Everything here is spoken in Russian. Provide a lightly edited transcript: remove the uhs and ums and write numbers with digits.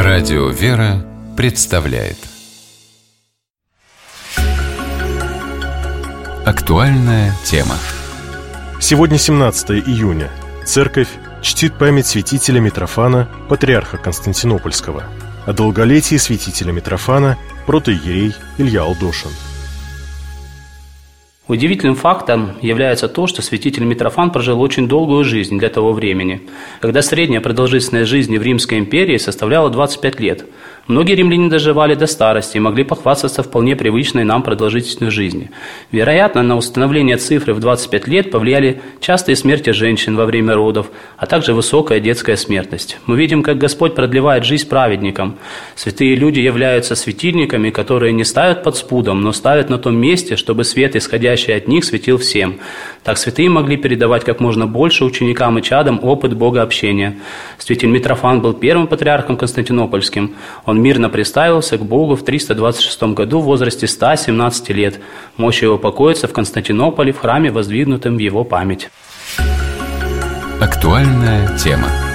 Радио «Вера» представляет актуальная тема. Сегодня 17 июня. Церковь чтит память святителя Митрофана, патриарха Константинопольского. О долголетии святителя Митрофана протоиерей Илья Алдошин. Удивительным фактом является то, что святитель Митрофан прожил очень долгую жизнь для того времени, когда средняя продолжительность жизни в Римской империи составляла 25 лет. Многие римляне доживали до старости и могли похвастаться вполне привычной нам продолжительностью жизни. Вероятно, на установление цифры в 25 лет повлияли частые смерти женщин во время родов, а также высокая детская смертность. Мы видим, как Господь продлевает жизнь праведникам. Святые люди являются светильниками, которые не ставят под спудом, но ставят на том месте, чтобы свет, исходящий от них, светил всем. Так святые могли передавать как можно больше ученикам и чадам опыт богообщения. Святитель Митрофан был первым патриархом Константинопольским. Он мирно приставился к Богу в 326 году в возрасте 117 лет. Мощь его покоится в Константинополе в храме, воздвигнутом в его память. Актуальная тема.